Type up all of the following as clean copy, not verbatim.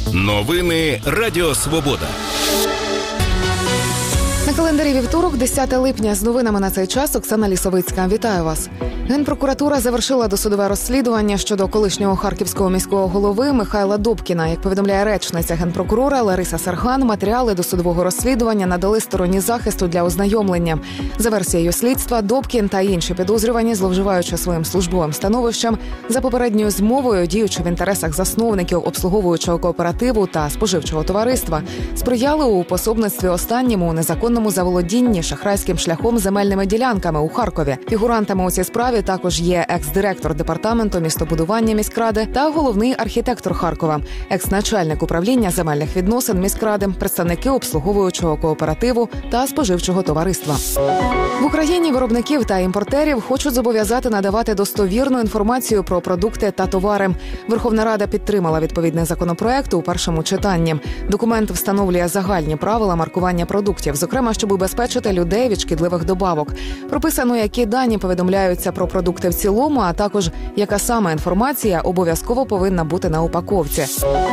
Новини Радіо Свобода. На календарі вівторок, 10 липня. З новинами на цей час Оксана Лісовицька. Вітаю вас. Генпрокуратура завершила досудове розслідування щодо колишнього харківського міського голови Михайла Добкіна. Як повідомляє речниця Генпрокурора Лариса Сархан, матеріали досудового розслідування надали стороні захисту для ознайомлення. За версією слідства, Добкін та інші підозрювані, зловживаючи своїм службовим становищем, за попередньою змовою, діючи в інтересах засновників обслуговуючого кооперативу та споживчого товариства, сприяли у пособництві останньому у незаконному заволодінні шахрайським шляхом земельними ділянками у Харкові. Фігурантами у цій справі також є екс-директор департаменту містобудування міськради та головний архітектор Харкова, екс-начальник управління земельних відносин міськради, представники обслуговуючого кооперативу та споживчого товариства. В Україні виробників та імпортерів хочуть зобов'язати надавати достовірну інформацію про продукти та товари. Верховна Рада підтримала відповідний законопроект у першому читанні. Документ встановлює загальні правила маркування продуктів, зокрема, щоб убезпечити людей від шкідливих добавок. Прописано, які дані повідомляються про продукти в цілому, а також яка саме інформація обов'язково повинна бути на упаковці.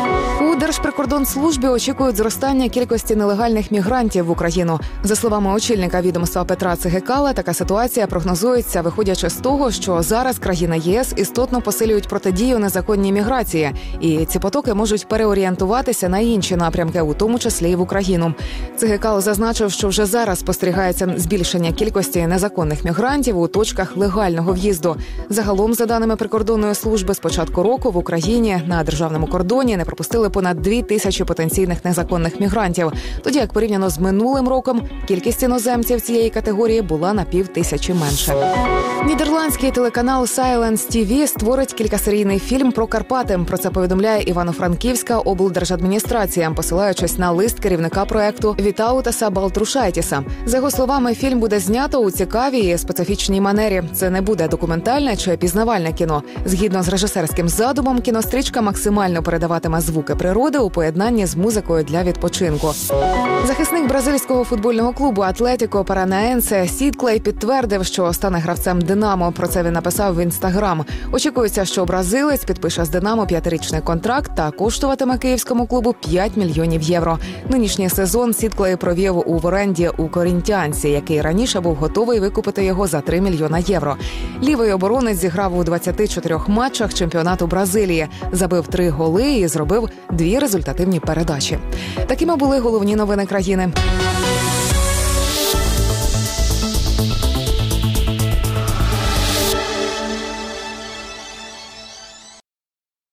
У Держприкордонслужбі очікують зростання кількості нелегальних мігрантів в Україну. За словами очільника відомства Петра Цигикала, така ситуація прогнозується, виходячи з того, що зараз країни ЄС істотно посилюють протидію незаконній міграції, і ці потоки можуть переорієнтуватися на інші напрямки, у тому числі і в Україну. Цигикал зазначив, що вже зараз спостерігається збільшення кількості незаконних мігрантів у точках легального в'їзду. Загалом, за даними прикордонної служби, з початку року в Україні на державному кордоні не пропустили понад 2000 потенційних незаконних мігрантів. Тоді, як порівняно з минулим роком, кількість іноземців цієї категорії була на 5000 менше. Нідерландський телеканал Silence TV створить кількасерійний фільм про Карпати. Про це повідомляє Івано-Франківська облдержадміністрація, посилаючись на лист керівника проекту Вітаутаса Балтрушайтіса. За його словами, фільм буде знято у цікавій і специфічній манері. Це не буде документальне чи пізнавальне кіно. Згідно з режисерським задумом, кінострічка максимально передаватиме звуки природи у поєднанні з музикою для відпочинку. Захисник бразильського футбольного клубу Атлетіко Паранаенсе Сід Клей підтвердив, що стане гравцем «Динамо». Про це він написав в Інстаграм. Очікується, що бразилець підпише з «Динамо» 5-річний контракт та коштуватиме київському клубу 5 мільйонів євро. Нинішній сезон Сід Клей провів в оренді у Корінтіансі, який раніше був готовий викупити його за 3 мільйона євро. Лівий оборонець зіграв у 24 матчах чемпіонату Бразилії, забив 3 голи і зробив 2 результативні передачі. Такими були головні новини країни.